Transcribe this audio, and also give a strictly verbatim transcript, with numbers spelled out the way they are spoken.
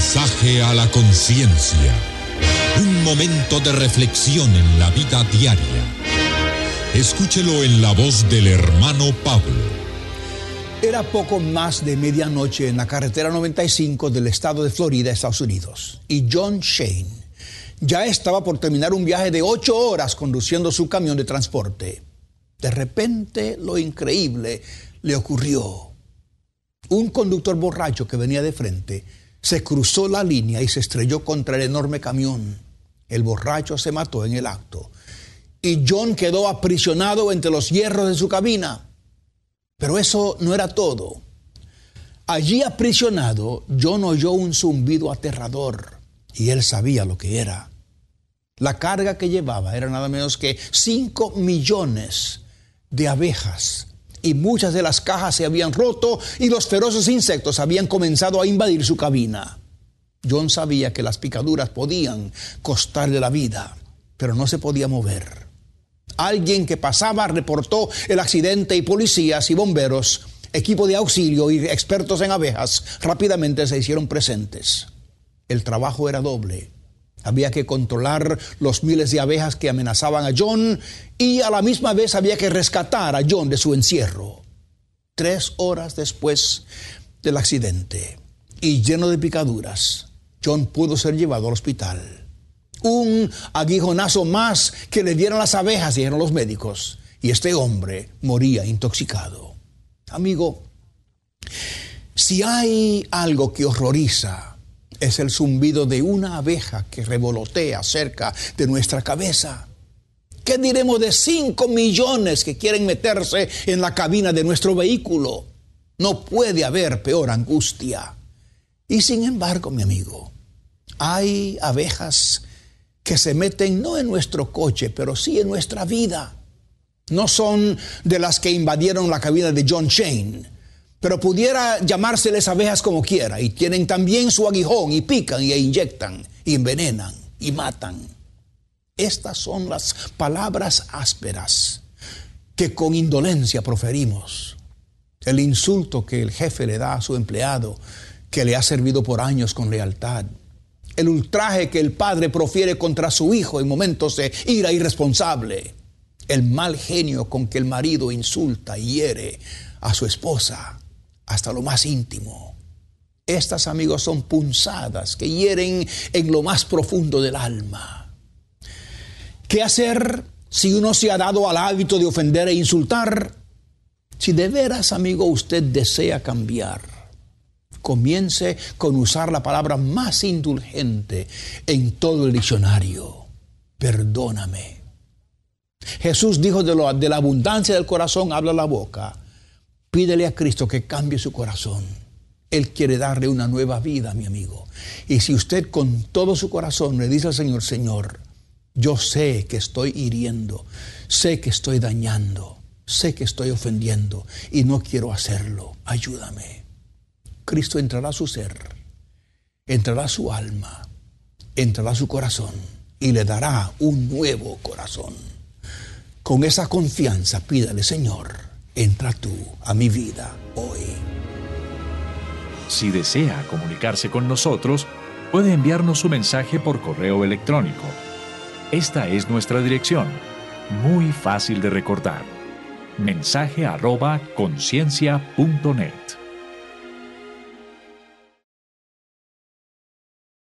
Mensaje a la conciencia. Un momento de reflexión en la vida diaria. Escúchelo en la voz del hermano Pablo. Era poco más de medianoche en la carretera noventa y cinco del estado de Florida, Estados Unidos, y John Shane ya estaba por terminar un viaje de ocho horas conduciendo su camión de transporte. De repente, lo increíble le ocurrió. Un conductor borracho que venía de frente se cruzó la línea y se estrelló contra el enorme camión. El borracho se mató en el acto y John quedó aprisionado entre los hierros de su cabina. Pero eso no era todo. Allí aprisionado, John oyó un zumbido aterrador y él sabía lo que era. La carga que llevaba era nada menos que cinco millones de abejas. Y muchas de las cajas se habían roto y los feroces insectos habían comenzado a invadir su cabina. John sabía que las picaduras podían costarle la vida, pero no se podía mover. Alguien que pasaba reportó el accidente y policías y bomberos, equipo de auxilio y expertos en abejas rápidamente se hicieron presentes. El trabajo era doble. Había que controlar los miles de abejas que amenazaban a John y a la misma vez había que rescatar a John de su encierro. Tres horas después del accidente y lleno de picaduras, John pudo ser llevado al hospital. Un aguijonazo más que le dieron las abejas, dijeron los médicos, y este hombre moría intoxicado. Amigo, si hay algo que horroriza, es el zumbido de una abeja que revolotea cerca de nuestra cabeza. ¿Qué diremos de cinco millones que quieren meterse en la cabina de nuestro vehículo? No puede haber peor angustia. Y sin embargo, mi amigo, hay abejas que se meten no en nuestro coche, pero sí en nuestra vida. No son de las que invadieron la cabina de John Shane, pero pudiera llamárseles abejas como quiera, y tienen también su aguijón, y pican, y inyectan, y envenenan, y matan. Estas son las palabras ásperas que con indolencia proferimos. El insulto que el jefe le da a su empleado, que le ha servido por años con lealtad. El ultraje que el padre profiere contra su hijo en momentos de ira irresponsable. El mal genio con que el marido insulta y hiere a su esposa hasta lo más íntimo. Estas, amigos, son punzadas que hieren en lo más profundo del alma. ¿Qué hacer si uno se ha dado al hábito de ofender e insultar? Si de veras, amigo, usted desea cambiar, comience con usar la palabra más indulgente en todo el diccionario: perdóname. Jesús dijo, de, lo, de la abundancia del corazón habla la boca. Pídele a Cristo que cambie su corazón. Él quiere darle una nueva vida, mi amigo. Y si usted con todo su corazón le dice al Señor: Señor, yo sé que estoy hiriendo, sé que estoy dañando, sé que estoy ofendiendo y no quiero hacerlo, ayúdame. Cristo entrará a su ser, entrará a su alma, entrará a su corazón y le dará un nuevo corazón. Con esa confianza pídale: Señor, entra tú a mi vida hoy. Si desea comunicarse con nosotros, puede enviarnos su mensaje por correo electrónico. Esta es nuestra dirección, muy fácil de recordar: mensaje arroba conciencia punto net.